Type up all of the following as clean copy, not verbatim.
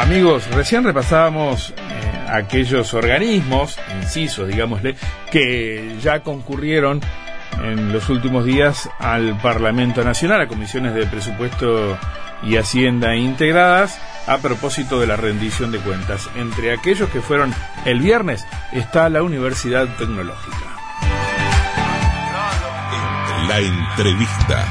Amigos, recién repasábamos aquellos organismos, incisos, digámosle, que ya concurrieron en los últimos días al Parlamento Nacional, a comisiones de presupuesto y Hacienda integradas, a propósito de la rendición de cuentas. Entre aquellos que fueron el viernes está la Universidad Tecnológica. La entrevista.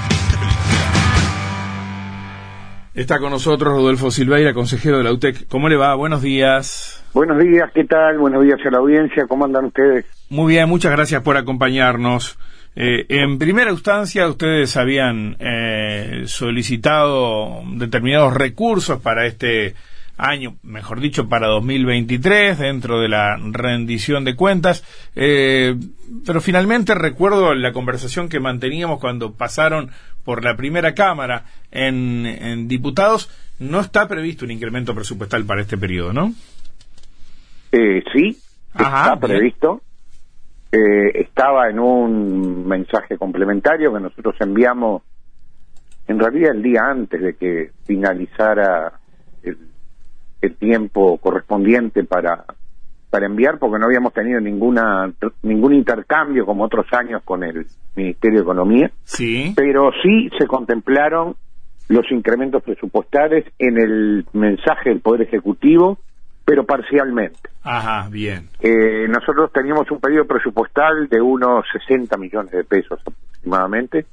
Está con nosotros Rodolfo Silveira, consejero de la UTEC. ¿Cómo le va? Buenos días. Buenos días, ¿qué tal? Buenos días a la audiencia, ¿cómo andan ustedes? Muy bien, muchas gracias por acompañarnos. En primera instancia, ustedes habían solicitado determinados recursos para este año, mejor dicho, para 2023, dentro de la rendición de cuentas, pero finalmente recuerdo la conversación que manteníamos cuando pasaron por la primera Cámara en diputados. No está previsto un incremento presupuestal para este periodo, ¿no? Sí, Ajá, está previsto. Estaba en un mensaje complementario que nosotros enviamos en realidad el día antes de que finalizara el tiempo correspondiente para enviar, porque no habíamos tenido ningún intercambio como otros años con el Ministerio de Economía. Sí. Pero sí se contemplaron los incrementos presupuestales en el mensaje del Poder Ejecutivo, pero parcialmente. Ajá, bien. Nosotros teníamos un pedido presupuestal de unos 60 millones de pesos aproximadamente,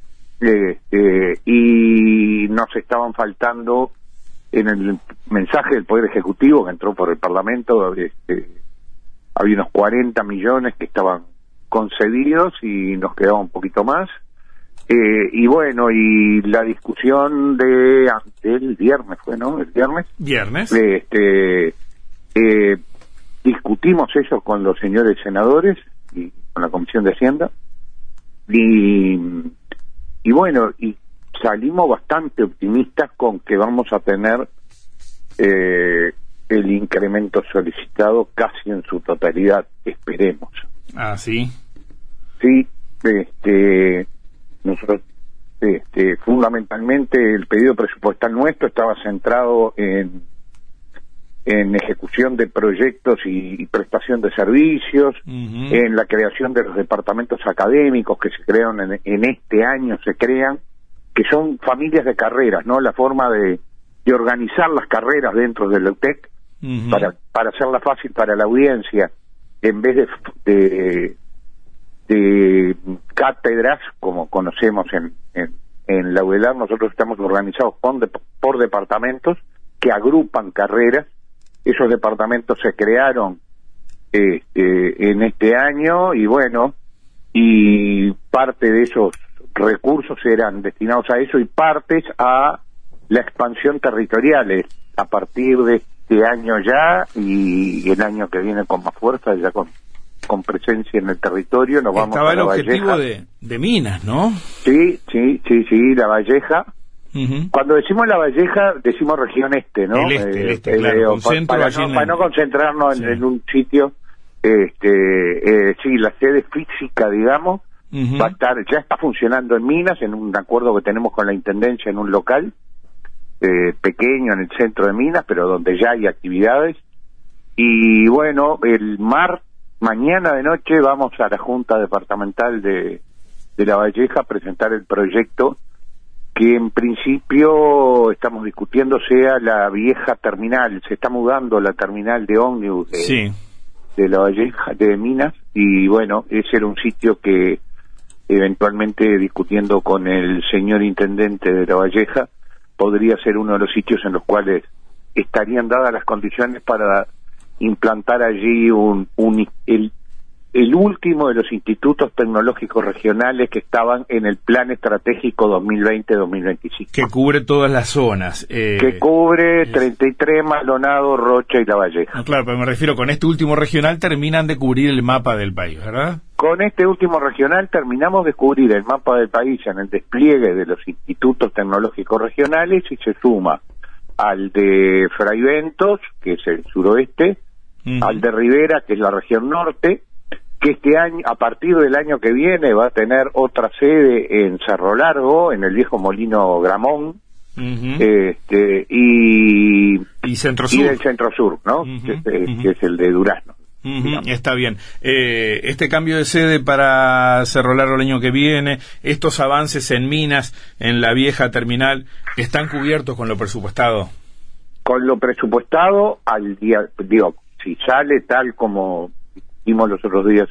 y nos estaban faltando en el mensaje del Poder Ejecutivo que entró por el Parlamento, había unos 40 millones que estaban concedidos y nos quedaba un poquito más. Y bueno, y la discusión del viernes fue, ¿no? El viernes. Discutimos eso con los señores senadores y con la Comisión de Hacienda. Y bueno, y salimos bastante optimistas con que vamos a tener el incremento solicitado casi en su totalidad, esperemos. Ah, sí. Sí, nosotros, fundamentalmente el pedido presupuestal nuestro estaba centrado en ejecución de proyectos y prestación de servicios, en la creación de los departamentos académicos que se crean en este año, que son familias de carreras, ¿no? La forma de organizar las carreras dentro de la UTEC, para hacerla fácil para la audiencia, en vez de cátedras, como conocemos en la UELAR, nosotros estamos organizados por departamentos que agrupan carreras. Esos departamentos se crearon en este año, y bueno, y parte de esos recursos eran destinados a eso y partes a la expansión territorial a partir de este año ya, y el año que viene con más fuerza, ya con presencia en el territorio. Nos vamos a La Valleja. Estaba el objetivo de Minas, ¿no? Sí, La Valleja. Cuando decimos La Valleja, decimos región este, ¿no? El este, claro, para no concentrarnos en un sitio. Sí, la sede física, digamos, va a estar, ya está funcionando en Minas, en un acuerdo que tenemos con la Intendencia, en un local pequeño en el centro de Minas, pero donde ya hay actividades. Y bueno, mañana de noche vamos a la Junta Departamental de La Valleja a presentar el proyecto que en principio estamos discutiendo sea la vieja terminal. Se está mudando la terminal de ómnibus de La Valleja, de Minas, y bueno, ese era un sitio que eventualmente, discutiendo con el señor intendente de La Valleja, podría ser uno de los sitios en los cuales estarían dadas las condiciones para implantar allí el último de los institutos tecnológicos regionales que estaban en el Plan Estratégico 2020-2025. Que cubre todas las zonas. Que cubre 33, Maldonado, Rocha y La Valleja. No, claro, pero me refiero, con este último regional terminan de cubrir el mapa del país, ¿verdad? Con este último regional terminamos de cubrir el mapa del país en el despliegue de los institutos tecnológicos regionales, y se suma al de Fraiventos, que es el suroeste, al de Rivera, que es la región norte, que este año, a partir del año que viene, va a tener otra sede en Cerro Largo, en el viejo Molino Gramón, Y y Centro Sur. Y del Centro Sur, ¿no? Que es el de Durazno. Está bien. Este cambio de sede para Cerro Largo el año que viene, estos avances en minas, en la vieja terminal, ¿están cubiertos con lo presupuestado? Con lo presupuestado al día, digo, si sale tal como vimos los otros días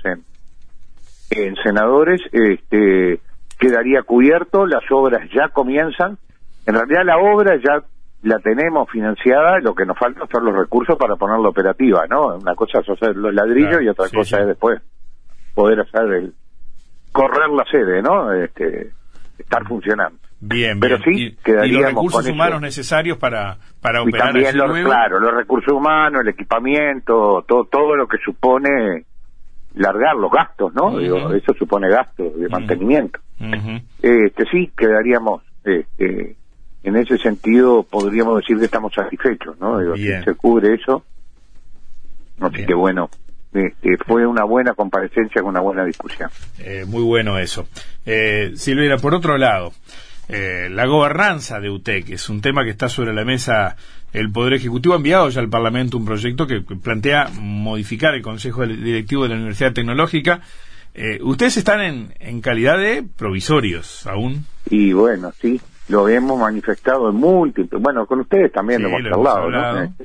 en Senadores, quedaría cubierto, las obras ya comienzan. En realidad la obra ya la tenemos financiada, lo que nos falta son los recursos para ponerla operativa, ¿no? Una cosa es hacer los ladrillos, claro, y otra cosa es después poder hacer correr la sede, ¿no? Estar funcionando. Bien, pero bien. Sí, quedaríamos y los recursos con humanos eso. necesarios para operar. Y también luego. Claro, los recursos humanos, el equipamiento, todo lo que supone largar los gastos, ¿no? Digo, eso supone gastos de mantenimiento. Sí, quedaríamos en ese sentido podríamos decir que estamos satisfechos, ¿no? Digo, si se cubre eso, así que bueno, fue una buena comparecencia con una buena discusión. Muy bueno eso. Silveira, por otro lado, la gobernanza de UTEC es un tema que está sobre la mesa. El Poder Ejecutivo ha enviado ya al Parlamento un proyecto que plantea modificar el Consejo Directivo de la Universidad Tecnológica. Ustedes están en calidad de provisorios aún. Y bueno, sí, lo hemos manifestado en múltiples, bueno, con ustedes también lo hemos hablado, ¿no?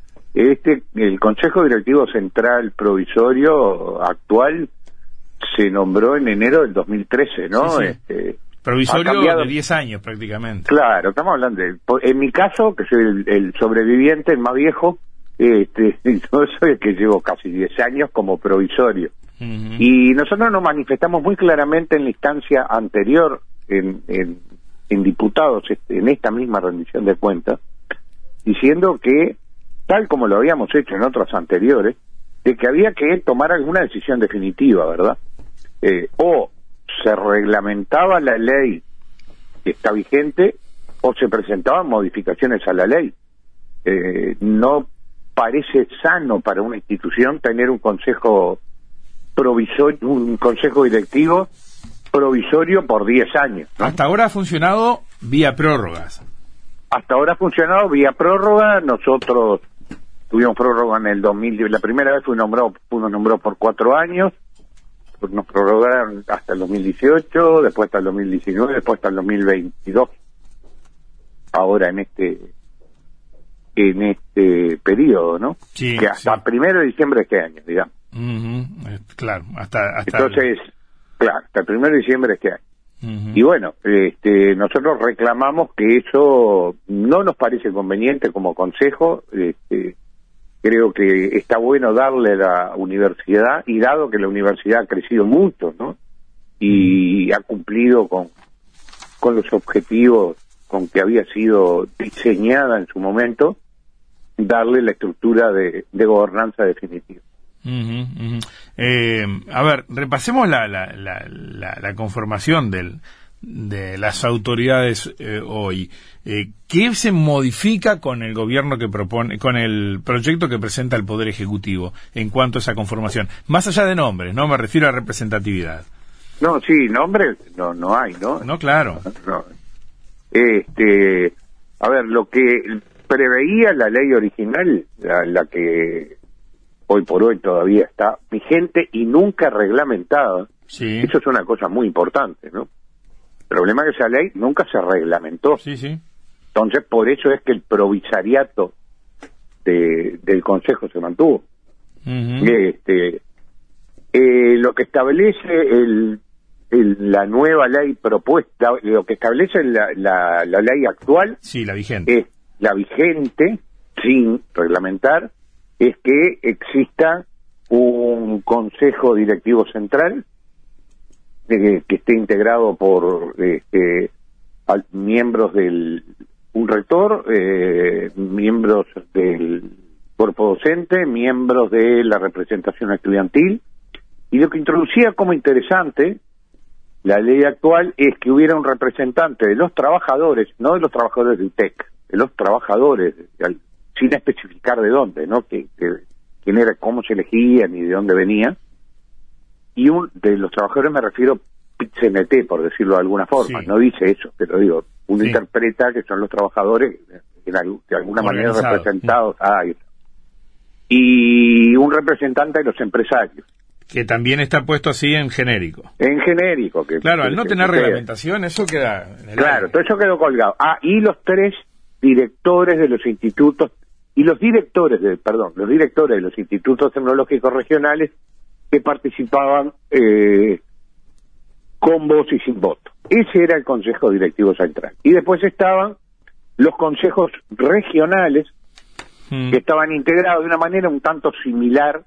El Consejo Directivo Central Provisorio actual se nombró en enero del 2013, ¿no? Sí. Provisorio de 10 años prácticamente. Claro, estamos hablando en mi caso, que soy el sobreviviente, el más viejo, yo soy el que llevo casi 10 años como provisorio. Y nosotros nos manifestamos muy claramente en la instancia anterior, en diputados, en esta misma rendición de cuentas, diciendo que, tal como lo habíamos hecho en otras anteriores, de que había que tomar alguna decisión definitiva, ¿verdad? O se reglamentaba la ley que está vigente, o se presentaban modificaciones a la ley. No parece sano para una institución tener un consejo provisorio, un consejo directivo provisorio por 10 años, ¿no? Hasta ahora ha funcionado vía prórrogas. Hasta ahora ha funcionado vía prórroga. Nosotros tuvimos prórroga en el 2000. La primera vez nos nombró por 4 años. Nos prorrogaron hasta el 2018, después hasta el 2019, después hasta el 2022. Ahora en este periodo, ¿no? Sí, que hasta 1 de diciembre de este año, digamos. Claro, hasta entonces, claro, hasta el 1 de diciembre de este año. Y bueno, nosotros reclamamos que eso no nos parece conveniente como consejo. Creo que está bueno darle a la universidad, y dado que la universidad ha crecido mucho, ¿no? Y ha cumplido con los objetivos con que había sido diseñada en su momento, darle la estructura de gobernanza definitiva. A ver, repasemos la conformación de las autoridades hoy. ¿Qué se modifica con el gobierno que propone, con el proyecto que presenta el Poder Ejecutivo en cuanto a esa conformación? Más allá de nombres, ¿no? Me refiero a representatividad. No, sí, nombres no hay, ¿no? No, claro. No. A ver, lo que preveía la ley original, la que hoy por hoy todavía está vigente y nunca reglamentada, sí. Eso es una cosa muy importante, ¿no? El problema es que esa ley nunca se reglamentó. Sí. Entonces, por eso es que el provisariato del Consejo se mantuvo. Lo que establece la nueva ley propuesta, lo que establece la ley actual, sí, la vigente, es la vigente, sin reglamentar, es que exista un Consejo Directivo Central que esté integrado por miembros un rector, miembros del cuerpo docente, miembros de la representación estudiantil, y lo que introducía como interesante la ley actual es que hubiera un representante de los trabajadores, no de los trabajadores de UTEC, de los trabajadores, sin especificar de dónde, ¿no? Quién era, cómo se elegían y de dónde venía. Y de los trabajadores me refiero PIT-CNT, por decirlo de alguna forma. Sí. No dice eso, pero digo, uno interpreta que son los trabajadores de alguna manera representados, y un representante de los empresarios. Que también está puesto así en genérico. En genérico. Claro, al no tener reglamentación, eso queda en el claro, aire. todo eso quedó colgado. Y los 3 directores de los institutos, y los directores de los institutos tecnológicos regionales que participaban con voz y sin voto. Ese era el Consejo Directivo Central. Y después estaban los consejos regionales, que estaban integrados de una manera un tanto similar,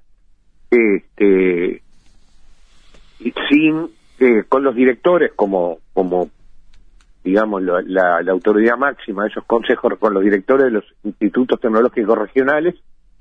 con los directores como digamos la autoridad máxima de esos consejos, con los directores de los institutos tecnológicos regionales,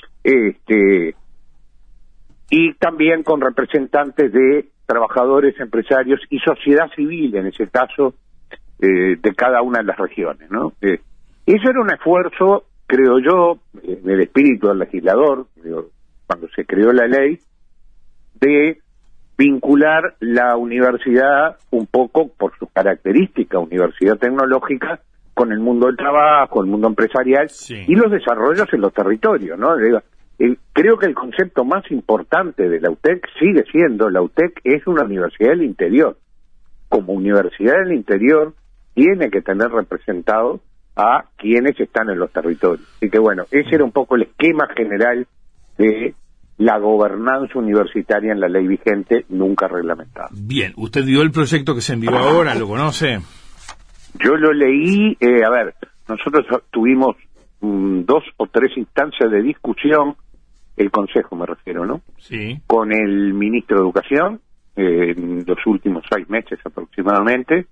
y también con representantes de trabajadores, empresarios y sociedad civil, en ese caso, de cada una de las regiones, ¿no? Eso era un esfuerzo, creo yo, en el espíritu del legislador, cuando se creó la ley, de vincular la universidad un poco por sus características, universidad tecnológica, con el mundo del trabajo, el mundo empresarial, y los desarrollos en los territorios, ¿no? Creo que el concepto más importante de la UTEC sigue siendo, la UTEC es una universidad del interior. Como universidad del interior, tiene que tener representados a quienes están en los territorios. Así que bueno, ese era un poco el esquema general de la gobernanza universitaria en la ley vigente, nunca reglamentada. Bien, ¿usted vio el proyecto que se envió ahora? ¿Lo conoce? Yo lo leí, nosotros tuvimos 2 o 3 instancias de discusión, el Consejo me refiero, ¿no? Sí. Con el ministro de Educación, en los últimos 6 meses aproximadamente.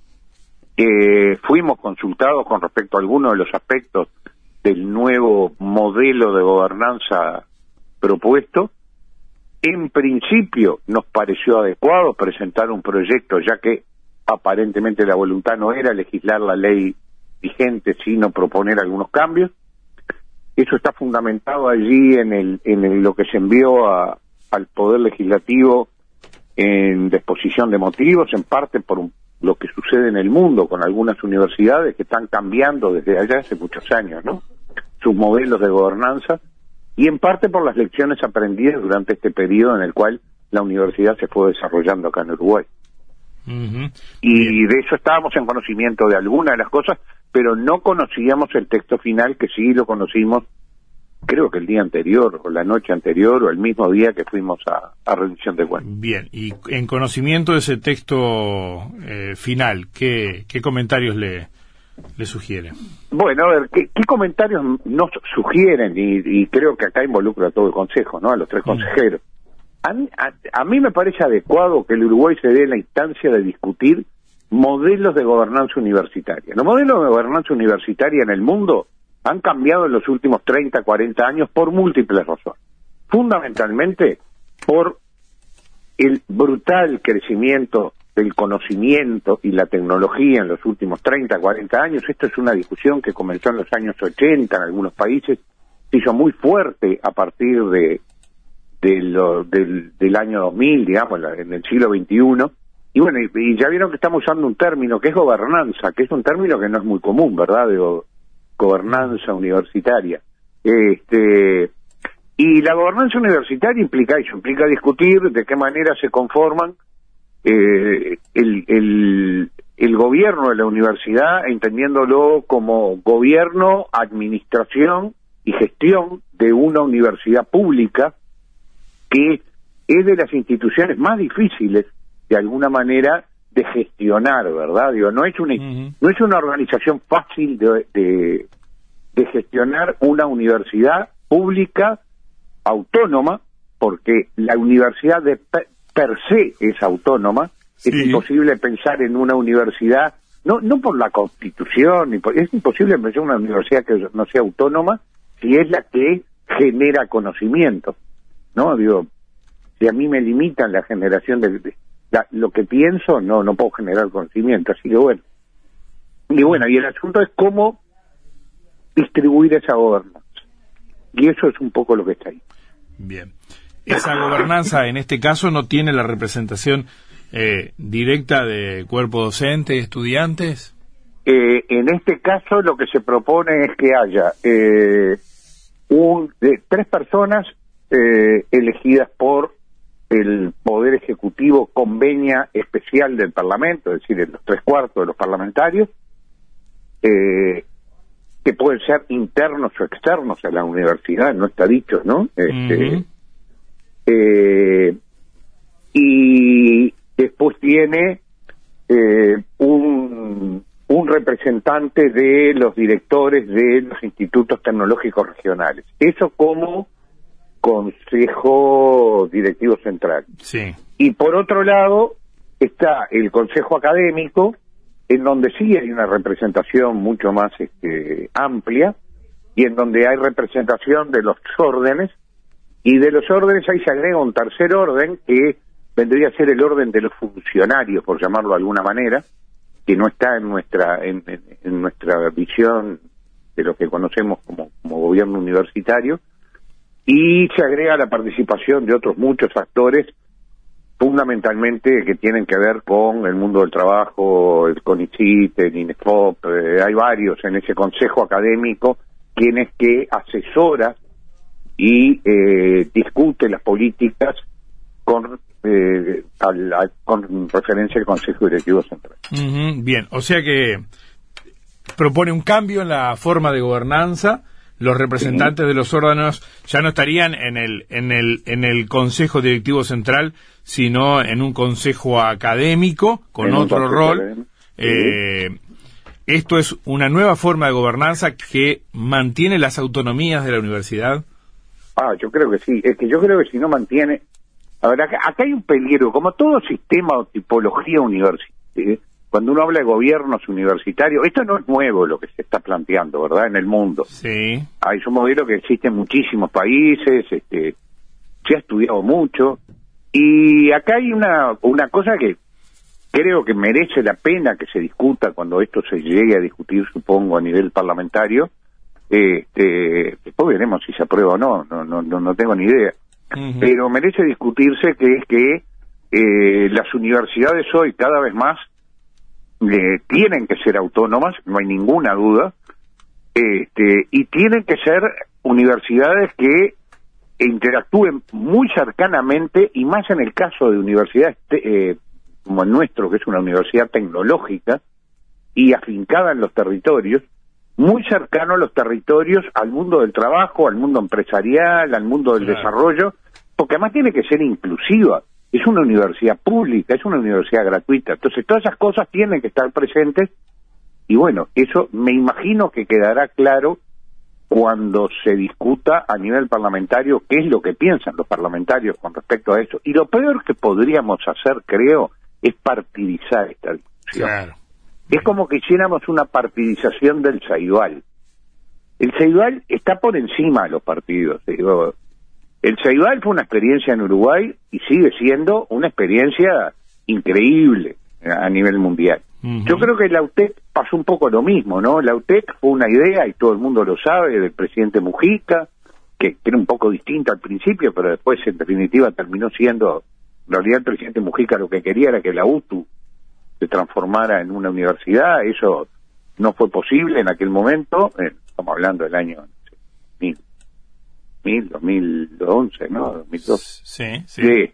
Fuimos consultados con respecto a algunos de los aspectos del nuevo modelo de gobernanza propuesto. En principio nos pareció adecuado presentar un proyecto, ya que aparentemente la voluntad no era legislar la ley vigente, sino proponer algunos cambios. Eso está fundamentado allí en lo que se envió al Poder Legislativo en disposición de motivos, en parte por lo que sucede en el mundo con algunas universidades que están cambiando desde allá hace muchos años, ¿no? Sus modelos de gobernanza, y en parte por las lecciones aprendidas durante este periodo en el cual la universidad se fue desarrollando acá en Uruguay. Y de eso estábamos en conocimiento de algunas de las cosas, pero no conocíamos el texto final, que sí lo conocimos, creo que el día anterior, o la noche anterior, o el mismo día que fuimos a rendición de cuentas. Bien, y en conocimiento de ese texto final, ¿qué comentarios le sugiere? Bueno, a ver, ¿qué comentarios nos sugieren? Y creo que acá involucra a todo el Consejo, ¿no? A los 3 consejeros. A mí me parece adecuado que el Uruguay se dé la instancia de discutir modelos de gobernanza universitaria. Los modelos de gobernanza universitaria en el mundo han cambiado en los últimos 30, 40 años por múltiples razones. Fundamentalmente por el brutal crecimiento del conocimiento y la tecnología en los últimos 30, 40 años. Esto es una discusión que comenzó en los años 80 en algunos países, se hizo muy fuerte a partir del año 2000, digamos, en el siglo XXI. Y bueno, y ya vieron que estamos usando un término que es gobernanza, que es un término que no es muy común, ¿verdad? De gobernanza universitaria. Y la gobernanza universitaria implica eso, implica discutir de qué manera se conforman el gobierno de la universidad, entendiéndolo como gobierno, administración y gestión de una universidad pública, que es de las instituciones más difíciles, de alguna manera, de gestionar, ¿verdad? Digo, no es una organización fácil de gestionar una universidad pública autónoma, porque la universidad per se es autónoma. Sí. Es imposible pensar en una universidad, no por la Constitución, es imposible pensar en una universidad que no sea autónoma si es la que genera conocimiento, ¿no? Digo, si a mí me limitan la generación lo que pienso, no puedo generar conocimiento, así que bueno. Y el asunto es cómo distribuir esa gobernanza. Y eso es un poco lo que está ahí. Bien. Esa gobernanza, en este caso, no tiene la representación directa de cuerpo docente y estudiantes. en este caso lo que se propone es que haya 3 personas elegidas por el Poder Ejecutivo con venia especial del Parlamento, es decir, los 3/4 de los parlamentarios, que pueden ser internos o externos a la universidad, no está dicho, ¿no? Y después tiene un representante de los directores de los institutos tecnológicos regionales. Eso como Consejo Directivo Central. Sí. Y por otro lado está el Consejo Académico, en donde sí hay una representación mucho más amplia, y en donde hay representación de los órdenes, y de los órdenes ahí se agrega un tercer orden, que vendría a ser el orden de los funcionarios, por llamarlo de alguna manera, que no está en nuestra visión de lo que conocemos como gobierno universitario, y se agrega la participación de otros muchos actores, fundamentalmente que tienen que ver con el mundo del trabajo, el CONICIT, el INEFOP, hay varios en ese consejo académico, quienes que asesora y discute las políticas con referencia al Consejo Directivo Central. Bien, o sea que propone un cambio en la forma de gobernanza. Los representantes de los órganos ya no estarían en el Consejo Directivo Central, sino en un consejo académico con otro rol. Esto es una nueva forma de gobernanza que mantiene las autonomías de la universidad. Yo creo que sí. Es que yo creo que si no mantiene... A ver, acá hay un peligro, como todo sistema o tipología universitaria. Cuando uno habla de gobiernos universitarios, esto no es nuevo lo que se está planteando, ¿verdad?, en el mundo. Sí. Es un modelo que existe en muchísimos países, se ha estudiado mucho, y acá hay una cosa que creo que merece la pena que se discuta cuando esto se llegue a discutir, supongo, a nivel parlamentario. Después veremos si se aprueba o no tengo ni idea. Pero merece discutirse, que es que las universidades hoy cada vez más tienen que ser autónomas, no hay ninguna duda, y tienen que ser universidades que interactúen muy cercanamente, y más en el caso de universidades como el nuestro, que es una universidad tecnológica y afincada en los territorios, muy cercano a los territorios, al mundo del trabajo, al mundo empresarial, al mundo del desarrollo, porque además tiene que ser inclusiva. Es una universidad pública, es una universidad gratuita. Entonces todas esas cosas tienen que estar presentes, y bueno, eso me imagino que quedará claro cuando se discuta a nivel parlamentario qué es lo que piensan los parlamentarios con respecto a eso. Y lo peor que podríamos hacer, creo, es partidizar esta discusión. Claro. Es como que hiciéramos una partidización del Ceibal. El Ceibal está por encima de los partidos. Digo, el Ceibal fue una experiencia en Uruguay y sigue siendo una experiencia increíble a nivel mundial. Yo creo que la UTEC pasó un poco lo mismo, ¿no? La UTEC fue una idea, y todo el mundo lo sabe, del presidente Mujica, que era un poco distinta al principio, pero después en definitiva terminó siendo, en realidad el presidente Mujica lo que quería era que la UTU se transformara en una universidad. Eso no fue posible en aquel momento, estamos hablando del año 2011, ¿no? 2012. Sí.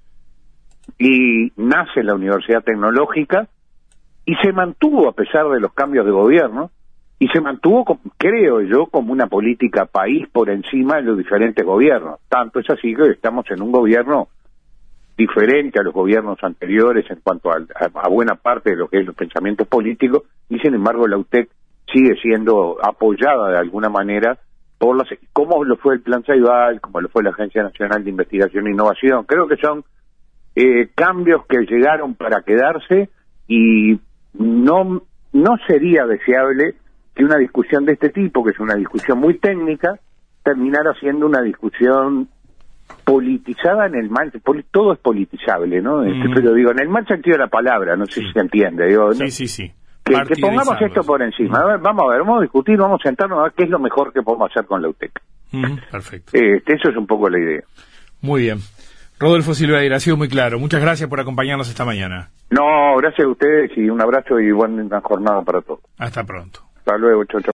Y nace la Universidad Tecnológica, y se mantuvo a pesar de los cambios de gobierno, y se mantuvo, creo yo, como una política país por encima de los diferentes gobiernos. Tanto es así que estamos en un gobierno diferente a los gobiernos anteriores en cuanto a buena parte de lo que es los pensamientos políticos, y sin embargo la UTEC sigue siendo apoyada de alguna manera por como lo fue el Plan Ceibal, como lo fue la Agencia Nacional de Investigación e Innovación. Creo que son cambios que llegaron para quedarse, y no sería deseable que una discusión de este tipo, que es una discusión muy técnica, terminara siendo una discusión politizada en el mal. Todo es politizable, ¿no? Pero digo, en el mal sentido de la palabra, no sé si se entiende. Digo, sí. Que pongamos esto por encima. Vamos a discutir, vamos a sentarnos a ver qué es lo mejor que podemos hacer con la UTEC. Perfecto. Eso es un poco la idea. Muy bien. Rodolfo Silveira, ha sido muy claro. Muchas gracias por acompañarnos esta mañana. No, gracias a ustedes y un abrazo y buena jornada para todos. Hasta pronto. Hasta luego, chau, chau.